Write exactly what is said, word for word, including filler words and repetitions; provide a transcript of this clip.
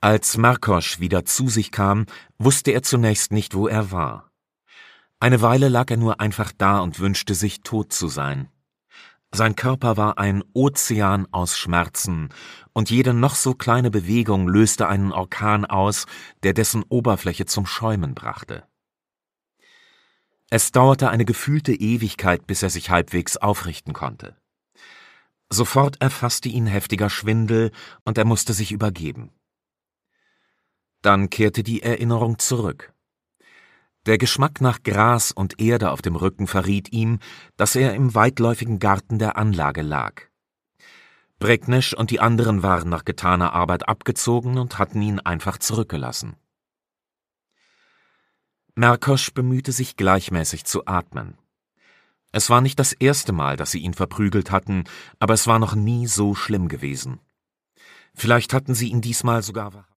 Als Markosch wieder zu sich kam, wusste er zunächst nicht, wo er war. Eine Weile lag er nur einfach da und wünschte sich, tot zu sein. Sein Körper war ein Ozean aus Schmerzen, und jede noch so kleine Bewegung löste einen Orkan aus, der dessen Oberfläche zum Schäumen brachte. Es dauerte eine gefühlte Ewigkeit, bis er sich halbwegs aufrichten konnte. Sofort erfasste ihn heftiger Schwindel, und er musste sich übergeben. Dann kehrte die Erinnerung zurück. Der Geschmack nach Gras und Erde auf dem Rücken verriet ihm, dass er im weitläufigen Garten der Anlage lag. Brecknisch und die anderen waren nach getaner Arbeit abgezogen und hatten ihn einfach zurückgelassen. Markosch bemühte sich gleichmäßig zu atmen. Es war nicht das erste Mal, dass sie ihn verprügelt hatten, aber es war noch nie so schlimm gewesen. Vielleicht hatten sie ihn diesmal sogar